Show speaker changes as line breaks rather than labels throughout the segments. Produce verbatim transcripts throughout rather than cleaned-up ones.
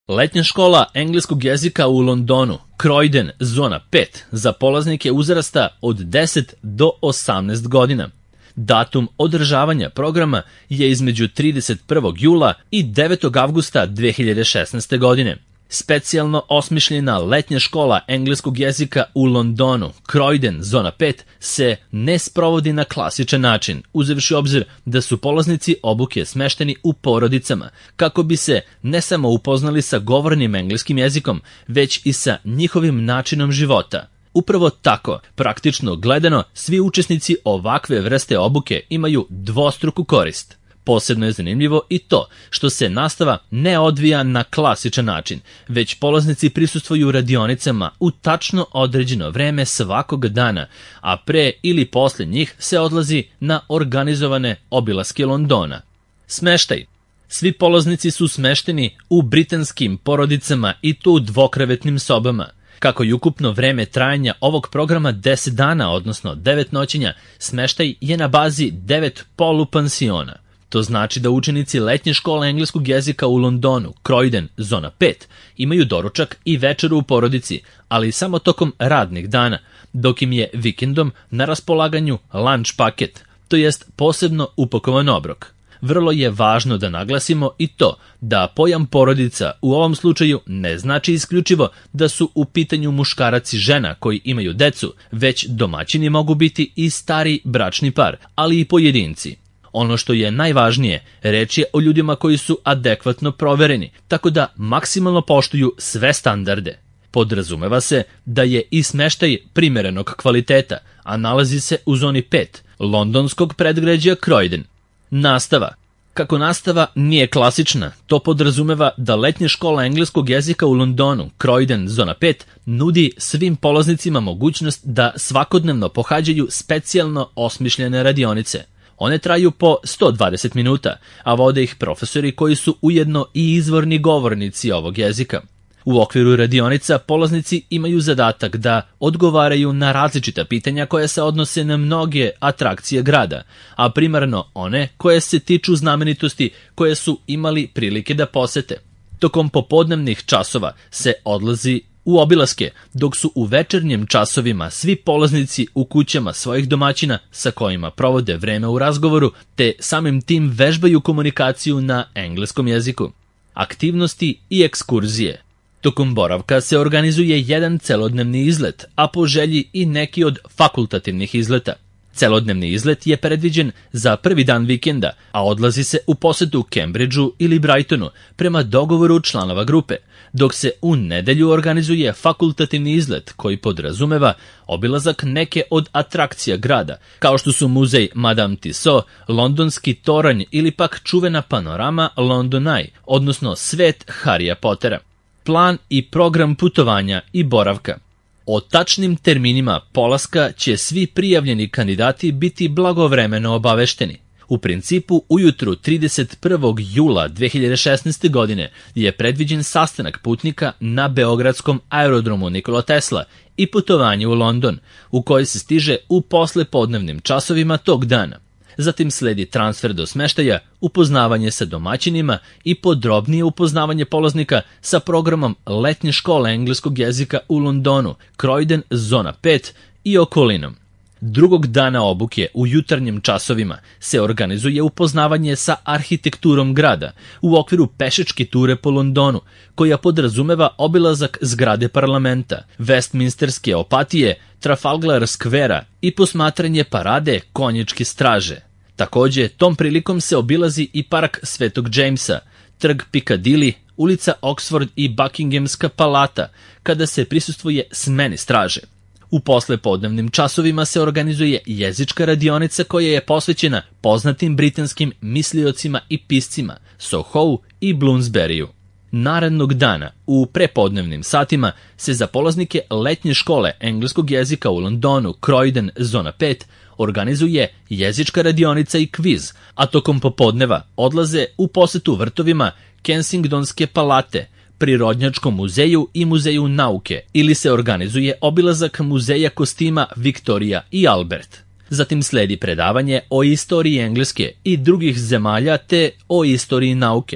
Letnja škola engleskog jezika u Londonu, Croydon, zona pet, za polaznike uzrasta od deset do osamnaest godina. Datum održavanja programa je između trideset prvog jula i devetog avgusta dve hiljade šesnaeste. godine. Specijalno osmišljena letnja škola engleskog jezika u Londonu, Croydon, zona pet, se ne sprovodi na klasičan način, uzevši obzir da su polaznici obuke smešteni u porodicama, kako bi se ne samo upoznali sa govornim engleskim jezikom, već i sa njihovim načinom života. Upravo tako, praktično gledano, svi učesnici ovakve vrste obuke imaju dvostruku korist. Posebno je zanimljivo i to što se nastava ne odvija na klasičan način, već polaznici prisustvuju radionicama u tačno određeno vreme svakog dana, a pre ili posle njih se odlazi na organizovane obilaske Londona. Smeštaj. Svi polaznici su smešteni u britanskim porodicama i to u dvokrevetnim sobama. Kako je ukupno vreme trajanja ovog programa deset dana, odnosno devet noćenja, smeštaj je na bazi devet polupansiona. To znači da učenici letnje škole engleskog jezika u Londonu, Croydon, zona pet, imaju doručak i večeru u porodici, ali samo tokom radnih dana, dok im je vikendom na raspolaganju lunch paket, to jest posebno upakovan obrok. Vrlo je važno da naglasimo i to da pojam porodica u ovom slučaju ne znači isključivo da su u pitanju muškarac i žena koji imaju decu, već domaćini mogu biti i stari bračni par, ali i pojedinci. Ono što je najvažnije, reč je o ljudima koji su adekvatno provereni, tako da maksimalno poštuju sve standarde. Podrazumeva se da je i smeštaj primerenog kvaliteta, a nalazi se u zoni pet, londonskog predgrađa Croydon. Nastava. Kako nastava nije klasična, to podrazumeva da letnja škola engleskog jezika u Londonu, Croydon, zona pet, nudi svim polaznicima mogućnost da svakodnevno pohađaju specijalno osmišljene radionice. One traju po sto dvadeset minuta, a vode ih profesori koji su ujedno i izvorni govornici ovog jezika. U okviru radionica polaznici imaju zadatak da odgovaraju na različita pitanja koja se odnose na mnoge atrakcije grada, a primarno one koje se tiču znamenitosti koje su imali prilike da posete. Tokom popodnevnih časova se odlazi u obilaske, dok su u večernjim časovima svi polaznici u kućama svojih domaćina sa kojima provode vreme u razgovoru, te samim tim vežbaju komunikaciju na engleskom jeziku. Aktivnosti i ekskurzije. Tokom boravka se organizuje jedan celodnevni izlet, a po želji i neki od fakultativnih izleta. Celodnevni izlet je predviđen za prvi dan vikenda, a odlazi se u posetu Cambridgeu ili Brightonu prema dogovoru članova grupe, dok se u nedelju organizuje fakultativni izlet koji podrazumeva obilazak neke od atrakcija grada, kao što su muzej Madame Tussauds, londonski toranj ili pak čuvena panorama London Eye, odnosno svet Harrya Pottera. Plan i program putovanja i boravka. O tačnim terminima polaska će svi prijavljeni kandidati biti blagovremeno obavešteni. U principu, ujutru trideset prvog jula dve hiljade šesnaeste. godine je predviđen sastanak putnika na beogradskom aerodromu Nikola Tesla i putovanje u London, u koji se stiže u poslepodnevnim časovima tog dana. Zatim sledi transfer do smeštaja, upoznavanje sa domaćinima i podrobnije upoznavanje polaznika sa programom letnje škole engleskog jezika u Londonu, Croydon, zona pet i okolinom. Drugog dana obuke u jutarnjim časovima se organizuje upoznavanje sa arhitekturom grada u okviru pešačke ture po Londonu, koja podrazumeva obilazak zgrade parlamenta, Westminsterske opatije, Trafalgar Squarea i posmatranje parade konjičke straže. Takođe, tom prilikom se obilazi i park Svetog Jamesa, trg Piccadilly, ulica Oxford i Buckinghamska palata, kada se prisustvuje smeni straže. U poslepodnevnim časovima se organizuje jezička radionica koja je posvećena poznatim britanskim misliocima i piscima Sohou i Bloomsburyju. Narednog dana, u prepodnevnim satima, se za polaznike letnje škole engleskog jezika u Londonu, Croydon, zona pet, organizuje jezička radionica i kviz, a tokom popodneva odlaze u posetu vrtovima Kensingtonske palate, Prirodnjačkom muzeju i muzeju nauke, ili se organizuje obilazak muzeja kostima Victoria i Albert. Zatim sledi predavanje o istoriji Engleske i drugih zemalja te o istoriji nauke.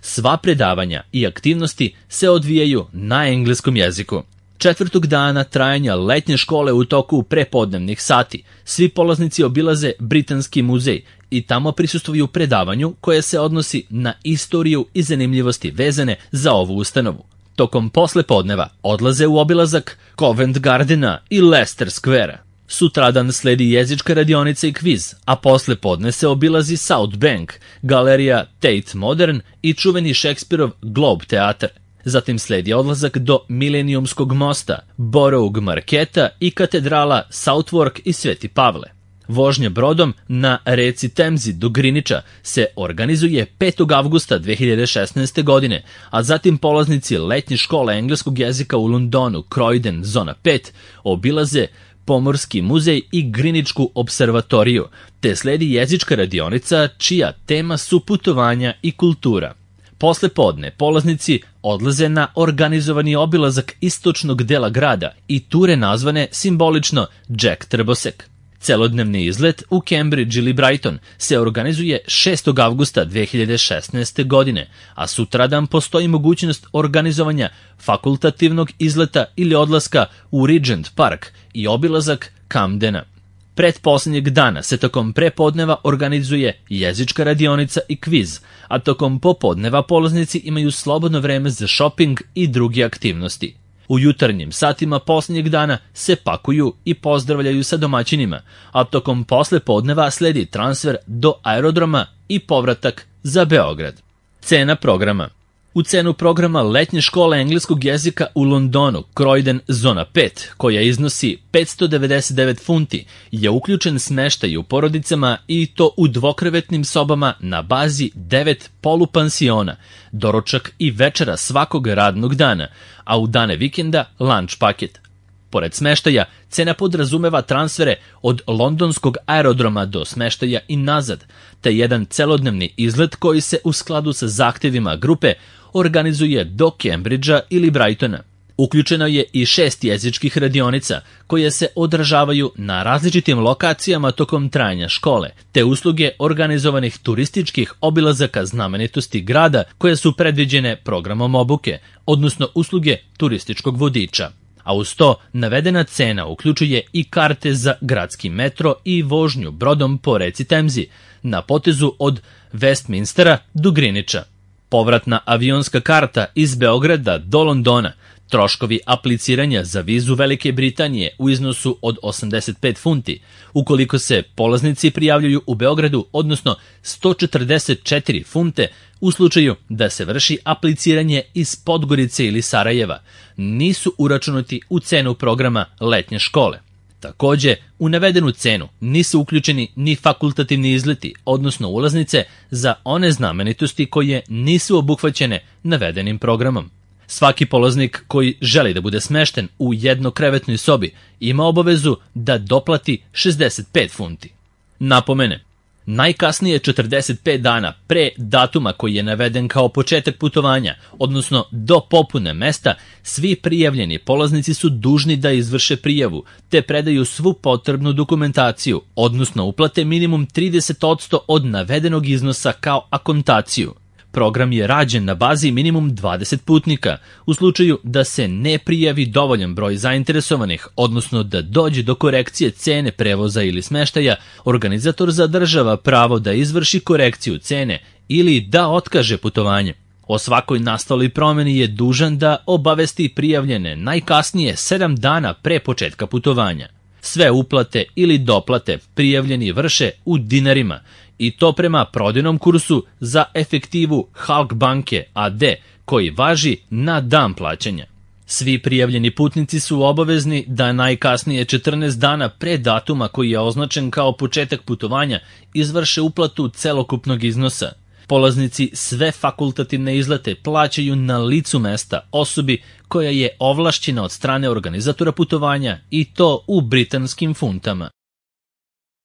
Sva predavanja i aktivnosti se odvijaju na engleskom jeziku. Četvrtog dana trajanja letnje škole u toku prepodnevnih sati svi polaznici obilaze Britanski muzej i tamo prisustvuju predavanju koje se odnosi na istoriju i zanimljivosti vezane za ovu ustanovu. Tokom poslepodneva odlaze u obilazak Covent Gardena i Leicester Squarea. Sutradan sledi jezička radionica i kviz, a poslepodne se obilazi South Bank, galerija Tate Modern i čuveni Šekspirov Globe teatar. Zatim sledi odlazak do Milenijumskog mosta, Borough Marketa i katedrala Southwark i Sveti Pavle. Vožnja brodom na reci Temzi do Greenwicha se organizuje petog avgusta dve hiljade šesnaeste. godine, a zatim polaznici letnje škole engleskog jezika u Londonu, Croydon, zona pet, obilaze Pomorski muzej i Greenwichsku observatoriju, te sledi jezička radionica čija tema su putovanja i kultura. Posle podne polaznici odlaze na organizovani obilazak istočnog dela grada i ture nazvane simbolično Jack Trbosek. Celodnevni izlet u Cambridge ili Brighton se organizuje šestog avgusta dve hiljade šesnaeste. godine, a sutradan postoji mogućnost organizovanja fakultativnog izleta ili odlaska u Regent Park i obilazak Camdena. Pretposlednjeg dana se tokom prepodneva organizuje jezička radionica i kviz, a tokom popodneva polaznici imaju slobodno vreme za šoping i druge aktivnosti. U jutarnjim satima posljednjeg dana se pakuju i pozdravljaju sa domaćinima, a tokom poslepodneva sledi transfer do aerodroma i povratak za Beograd. Cena programa. U cenu programa letnje škole engleskog jezika u Londonu, Croydon, zona pet, koja iznosi petsto devedeset devet funti, je uključen smeštaj u porodicama i to u dvokrevetnim sobama na bazi devet polupansiona, doručak i večera svakog radnog dana, a u dane vikenda lunch paket. Pored smeštaja, cena podrazumeva transfere od londonskog aerodroma do smeštaja i nazad, te jedan celodnevni izlet koji se u skladu sa zahtevima grupe organizuje do Cambridgea ili Brightona. Uključeno je i šest jezičkih radionica koje se odražavaju na različitim lokacijama tokom trajanja škole, te usluge organizovanih turističkih obilazaka znamenitosti grada koje su predviđene programom obuke, odnosno usluge turističkog vodiča. A uz to navedena cena uključuje i karte za gradski metro i vožnju brodom po reci Temzi na potezu od Westminstera do Greenwicha. Povratna avionska karta iz Beograda do Londona, troškovi apliciranja za vizu Velike Britanije u iznosu od osamdeset pet funti, ukoliko se polaznici prijavljuju u Beogradu, odnosno sto četrdeset četiri funte u slučaju da se vrši apliciranje iz Podgorice ili Sarajeva, nisu uračunati u cenu programa letnje škole. Takođe, u navedenu cenu nisu uključeni ni fakultativni izleti, odnosno ulaznice za one znamenitosti koje nisu obuhvaćene navedenim programom. Svaki polaznik koji želi da bude smešten u jednokrevetnoj sobi ima obavezu da doplati šezdeset pet funti. Napomene, najkasnije četrdeset pet dana pre datuma koji je naveden kao početak putovanja, odnosno do popune mesta, svi prijavljeni polaznici su dužni da izvrše prijavu, te predaju svu potrebnu dokumentaciju, odnosno uplate minimum trideset posto od navedenog iznosa kao akontaciju. Program je rađen na bazi minimum dvadeset putnika. U slučaju da se ne prijavi dovoljan broj zainteresovanih, odnosno da dođe do korekcije cene prevoza ili smeštaja, organizator zadržava pravo da izvrši korekciju cene ili da otkaže putovanje. O svakoj nastaloj promeni je dužan da obavesti prijavljene najkasnije sedam dana pre početka putovanja. Sve uplate ili doplate prijavljeni vrše u dinarima, i to prema prodajnom kursu za efektivu Halk banke a de koji važi na dan plaćanja. Svi prijavljeni putnici su obavezni da najkasnije četrnaest dana pre datuma koji je označen kao početak putovanja izvrše uplatu celokupnog iznosa. Polaznici sve fakultativne izlete plaćaju na licu mesta osobi koja je ovlašćena od strane organizatora putovanja i to u britanskim funtama.